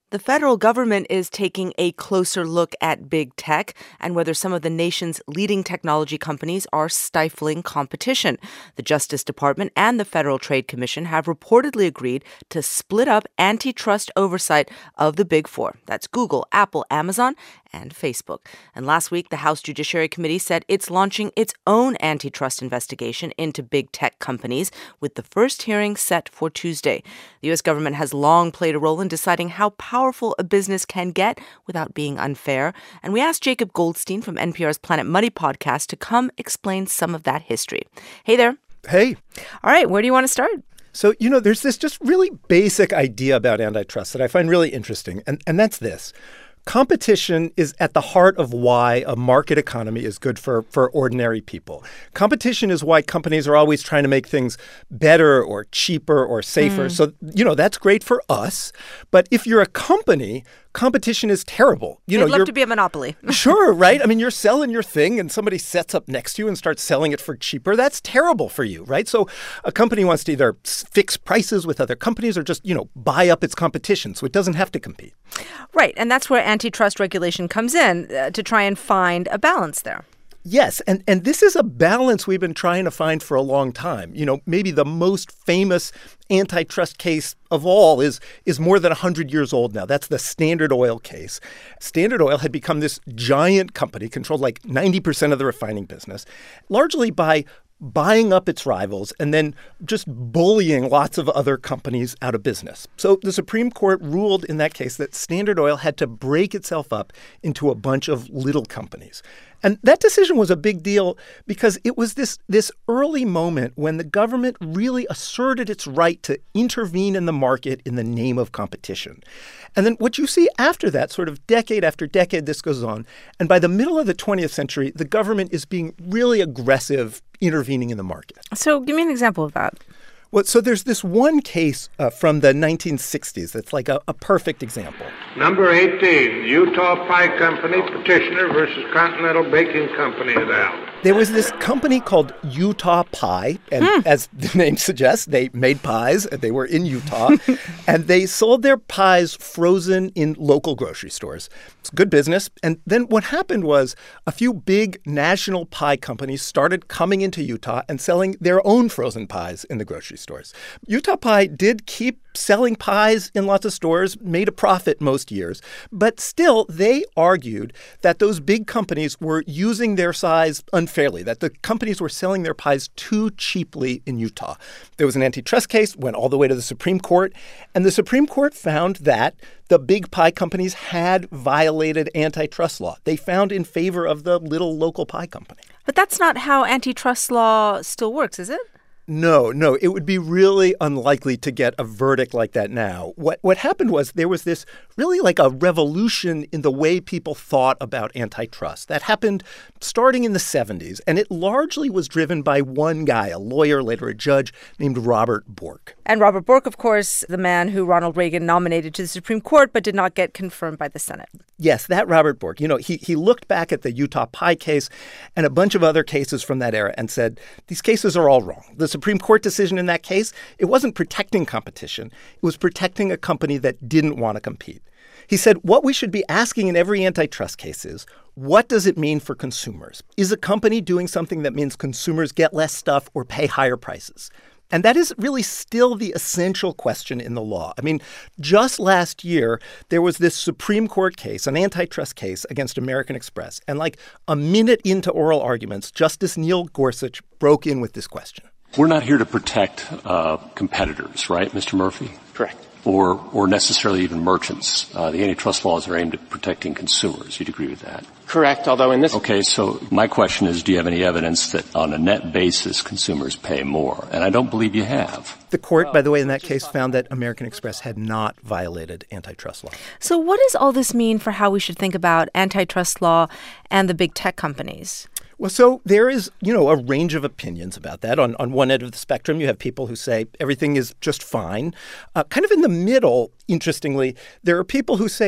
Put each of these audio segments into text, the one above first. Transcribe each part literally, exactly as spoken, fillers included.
The federal government is taking a closer look at big tech and whether some of the nation's leading technology companies are stifling competition. The Justice Department and the Federal Trade Commission have reportedly agreed to split up antitrust oversight of the Big Four. That's Google, Apple, Amazon, and Facebook. And last week, the House Judiciary Committee said it's launching its own antitrust investigation into big tech companies, with the first hearing set for Tuesday. The U S government has long played a role in deciding how powerful a business can get without being unfair. And we asked Jacob Goldstein from N P R's Planet Money podcast to come explain some of that history. Hey there. Hey. All right, where do you want to start? So, you know, there's this just really basic idea about antitrust that I find really interesting, and, and that's this. Competition is at the heart of why a market economy is good for, for ordinary people. Competition is why companies are always trying to make things better or cheaper or safer. Mm. So, you know, that's great for us. But if you're a company, competition is terrible. You They'd know, love to be a monopoly. Sure, right? I mean, you're selling your thing and somebody sets up next to you and starts selling it for cheaper. That's terrible for you, right? So a company wants to either fix prices with other companies or just, you know, buy up its competition so it doesn't have to compete. Right. And that's where antitrust regulation comes in, uh, to try and find a balance there. Yes, and, and this is a balance we've been trying to find for a long time. You know, maybe the most famous antitrust case of all is, is more than one hundred years old now. That's the Standard Oil case. Standard Oil had become this giant company, controlled like ninety percent of the refining business, largely by buying up its rivals and then just bullying lots of other companies out of business. So the Supreme Court ruled in that case that Standard Oil had to break itself up into a bunch of little companies. And that decision was a big deal because it was this, this early moment when the government really asserted its right to intervene in the market in the name of competition. And then what you see after that, sort of decade after decade, this goes on. And by the middle of the twentieth century, the government is being really aggressive intervening in the market. So give me an example of that. Well, so there's this one case uh, from the nineteen sixties that's like a, a perfect example. Number eighteen, Utah Pie Company petitioner versus Continental Baking Company et al. There was this company called Utah Pie, and hmm. as the name suggests, they made pies, and they were in Utah, and they sold their pies frozen in local grocery stores. It's good business. And then what happened was a few big national pie companies started coming into Utah and selling their own frozen pies in the grocery stores. Utah Pie did keep selling pies in lots of stores, made a profit most years, but still they argued that those big companies were using their size unfairly, that the companies were selling their pies too cheaply in Utah. There was an antitrust case, went all the way to the Supreme Court, and the Supreme Court found that the big pie companies had violated antitrust law. They found in favor of the little local pie company. But that's not how antitrust law still works, is it? No, no, it would be really unlikely to get a verdict like that now. What what happened was there was this really like a revolution in the way people thought about antitrust. That happened starting in the seventies, and it largely was driven by one guy, a lawyer, later a judge, named Robert Bork. And Robert Bork, of course, the man who Ronald Reagan nominated to the Supreme Court but did not get confirmed by the Senate. Yes, that Robert Bork. You know, he he looked back at the Utah Pie case and a bunch of other cases from that era and said, these cases are all wrong. The Supreme Court decision in that case, it wasn't protecting competition. It was protecting a company that didn't want to compete. He said, what we should be asking in every antitrust case is, what does it mean for consumers? Is a company doing something that means consumers get less stuff or pay higher prices? And that is really still the essential question in the law. I mean, just last year, there was this Supreme Court case, an antitrust case against American Express. And like a minute into oral arguments, Justice Neil Gorsuch broke in with this question. We're not here to protect uh, competitors, right, Mister Murphy? Correct. Or or necessarily even merchants. Uh, the antitrust laws are aimed at protecting consumers. You'd agree with that? Correct, although in this... Okay, so my question is, do you have any evidence that on a net basis consumers pay more? And I don't believe you have. The court, by the way, in that case found that American Express had not violated antitrust law. So what does all this mean for how we should think about antitrust law and the big tech companies? Well, so there is, you know, a range of opinions about that. On on one end of the spectrum, you have people who say everything is just fine. Uh, kind of in the middle, interestingly, there are people who say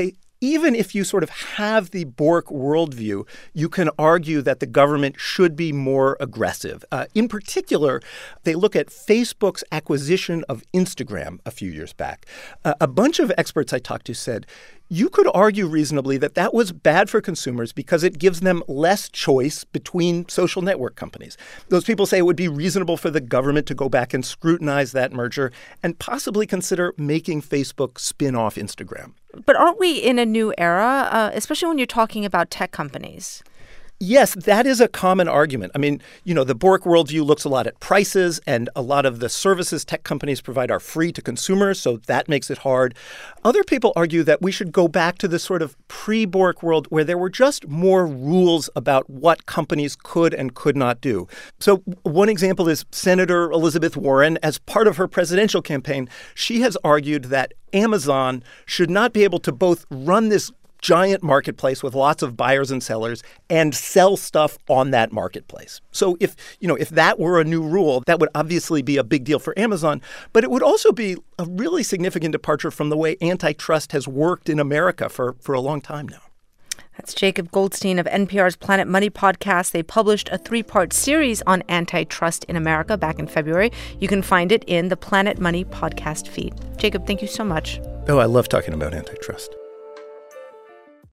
even if you sort of have the Bork worldview, you can argue that the government should be more aggressive. Uh, in particular, they look at Facebook's acquisition of Instagram a few years back. Uh, a bunch of experts I talked to said, you could argue reasonably that that was bad for consumers because it gives them less choice between social network companies. Those people say it would be reasonable for the government to go back and scrutinize that merger and possibly consider making Facebook spin off Instagram. But aren't we in a new era, uh, especially when you're talking about tech companies? Yes, that is a common argument. I mean, you know, the Bork worldview looks a lot at prices, and a lot of the services tech companies provide are free to consumers, so that makes it hard. Other people argue that we should go back to the sort of pre-Bork world where there were just more rules about what companies could and could not do. So one example is Senator Elizabeth Warren. As part of her presidential campaign, she has argued that Amazon should not be able to both run this giant marketplace with lots of buyers and sellers and sell stuff on that marketplace. So if, you know, if that were a new rule, that would obviously be a big deal for Amazon, but it would also be a really significant departure from the way antitrust has worked in America for, for a long time now. That's Jacob Goldstein of N P R's Planet Money podcast. They published a three-part series on antitrust in America back in February. You can find it in the Planet Money podcast feed. Jacob, thank you so much. Oh, I love talking about antitrust.